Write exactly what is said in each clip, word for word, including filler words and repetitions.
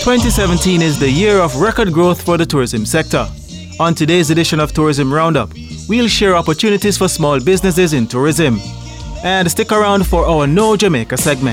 twenty seventeen is the year of record growth for the tourism sector. On today's edition of Tourism Roundup, we'll share opportunities for small businesses in tourism. And stick around for our Know Jamaica segment.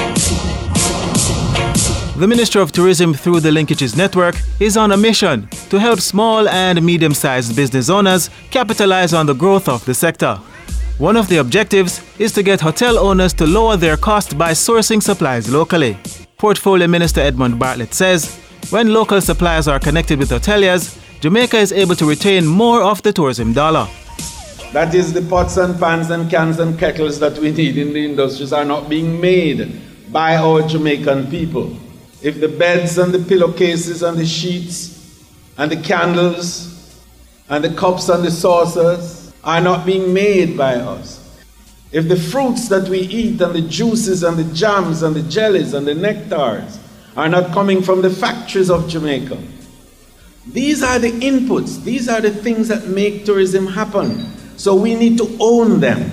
The Ministry of Tourism, through the Linkages Network, is on a mission to help small and medium-sized business owners capitalize on the growth of the sector. One of the objectives is to get hotel owners to lower their cost by sourcing supplies locally. Portfolio Minister Edmund Bartlett says, when local suppliers are connected with hoteliers, Jamaica is able to retain more of the tourism dollar. That is, the pots and pans and cans and kettles that we need in the industries are not being made by our Jamaican people. If the beds and the pillowcases and the sheets and the candles and the cups and the saucers are not being made by us, if the fruits that we eat and the juices and the jams and the jellies and the nectars are not coming from the factories of Jamaica, these are the inputs, these are the things that make tourism happen. So we need to own them.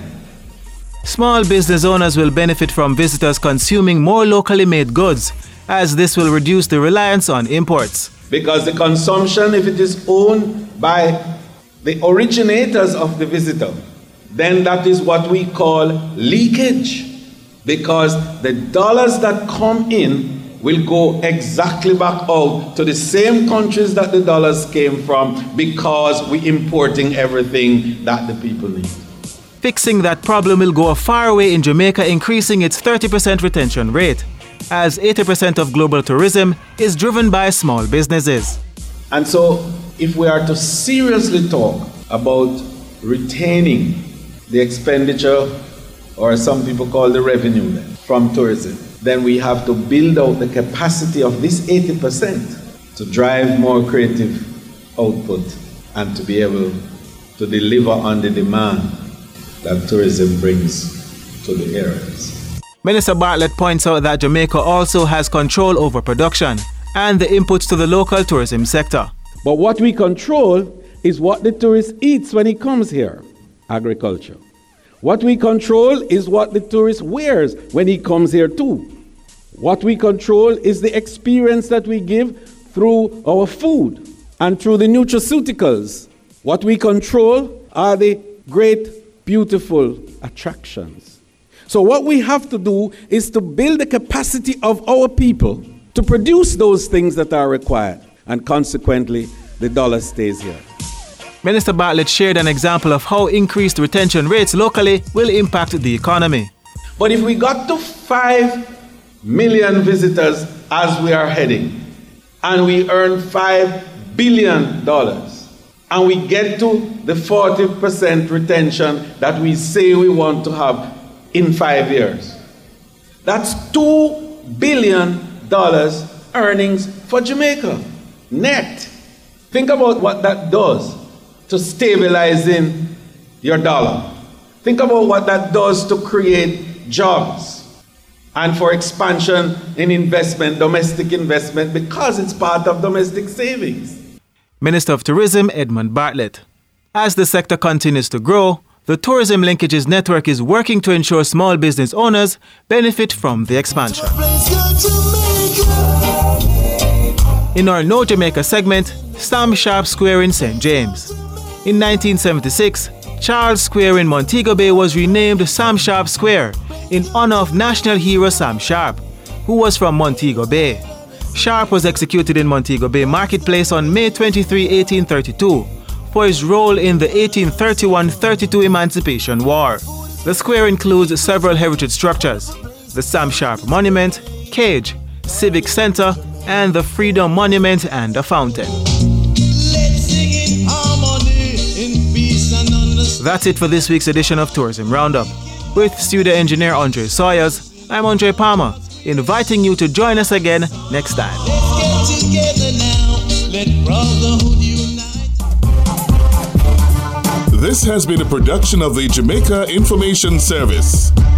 Small business owners will benefit from visitors consuming more locally made goods, as this will reduce the reliance on imports. Because the consumption, if it is owned by the originators of the visitor, then that is what we call leakage. Because the dollars that come in will go exactly back out to the same countries that the dollars came from, because we're importing everything that the people need. Fixing that problem will go a far way in Jamaica increasing its thirty percent retention rate, as eighty percent of global tourism is driven by small businesses. And so, if we are to seriously talk about retaining the expenditure, or some people call the revenue then, from tourism, then we have to build out the capacity of this eighty percent to drive more creative output and to be able to deliver on the demand that tourism brings to the areas. Minister Bartlett points out that Jamaica also has control over production and the inputs to the local tourism sector. But what we control is what the tourist eats when he comes here, agriculture. What we control is what the tourist wears when he comes here too. What we control is the experience that we give through our food and through the nutraceuticals. What we control are the great, beautiful attractions. So what we have to do is to build the capacity of our people to produce those things that are required, and consequently, the dollar stays here. Minister Bartlett shared an example of how increased retention rates locally will impact the economy. But if we got to five million visitors as we are heading, and we earn five billion dollars, and we get to the forty percent retention that we say we want to have in five years, that's two billion dollars earnings for Jamaica, net. Think about what that does to stabilizing your dollar. Think about what that does to create jobs and for expansion in investment, domestic investment, because it's part of domestic savings. Minister of Tourism Edmund Bartlett. As the sector continues to grow, the Tourism Linkages Network is working to ensure small business owners benefit from the expansion. In our Know Jamaica segment, Sam Sharp Square in Saint James. In nineteen seventy-six, Charles Square in Montego Bay was renamed Sam Sharp Square in honor of national hero Sam Sharp, who was from Montego Bay. Sharp was executed in Montego Bay Marketplace on May twenty-third, eighteen thirty-two, for his role in the eighteen thirty-one thirty-two Emancipation War. The square includes several heritage structures: the Sam Sharp Monument, Cage, Civic Center, and the Freedom Monument and a fountain. That's it for this week's edition of Tourism Roundup. With studio engineer Andre Sawyers, I'm Andre Palmer, inviting you to join us again next time. Let's get together now. Let brotherhood unite. This has been a production of the Jamaica Information Service.